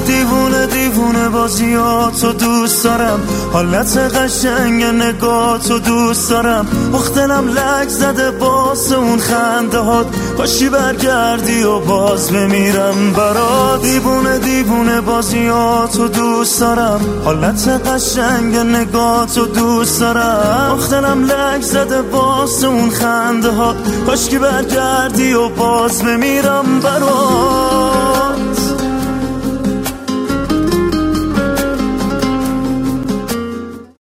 دیوونه دیوونه بازیاتو دوست دارم، حالت قشنگ نگاتو دوست دارم، دلم لک زده باز اون خنده هات، کاشی برگردی و باز بمیرم برات. دیوونه دیوونه بازیاتو دوست دارم، حالت قشنگ نگاتو دوست دارم، دلم لک زده باز اون خنده هات، کاشکی برگردی و باز بمیرم برات.